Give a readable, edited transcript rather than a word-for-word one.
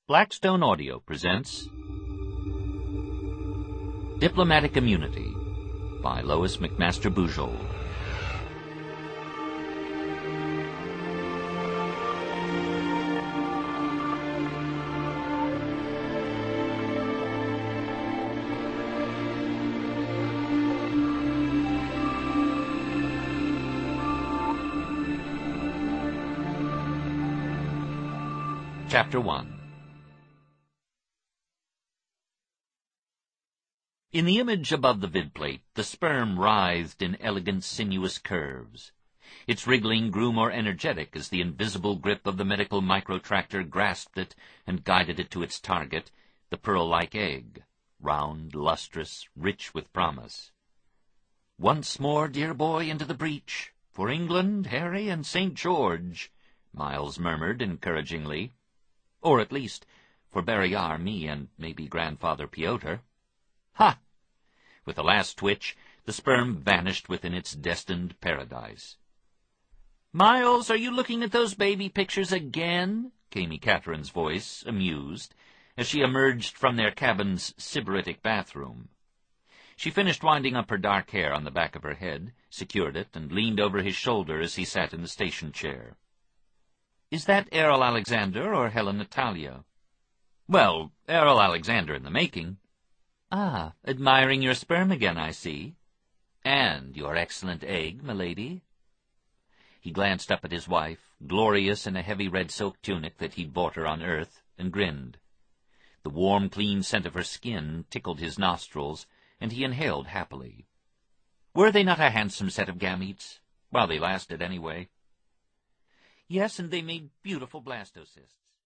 Blackstone Audio presents Diplomatic Immunity by Lois McMaster Bujold. Chapter 1. In the image above the vidplate, the sperm writhed in elegant, sinuous curves. Its wriggling grew more energetic as the invisible grip of the medical microtractor grasped it and guided it to its target, the pearl-like egg, round, lustrous, rich with promise. "Once more, dear boy, into the breach. For England, Harry, and St. George," Miles murmured encouragingly. "Or at least, for Barrayar, me, and maybe Grandfather Pyotr." Ha! With the last twitch, the sperm vanished within its destined paradise. "Miles, are you looking at those baby pictures again?" came Catherine's voice, amused, as she emerged from their cabin's sybaritic bathroom. She finished winding up her dark hair on the back of her head, secured it, and leaned over his shoulder as he sat in the station chair. "Is that Errol Alexander or Helen Natalia?" "Well, Errol Alexander in the making." "Ah, admiring your sperm again, I see. And your excellent egg, milady." He glanced up at his wife, glorious in a heavy red silk tunic that he'd bought her on Earth, and grinned. The warm, clean scent of her skin tickled his nostrils, and he inhaled happily. Were they not a handsome set of gametes? While they lasted, anyway. Yes, and they made beautiful blastocysts.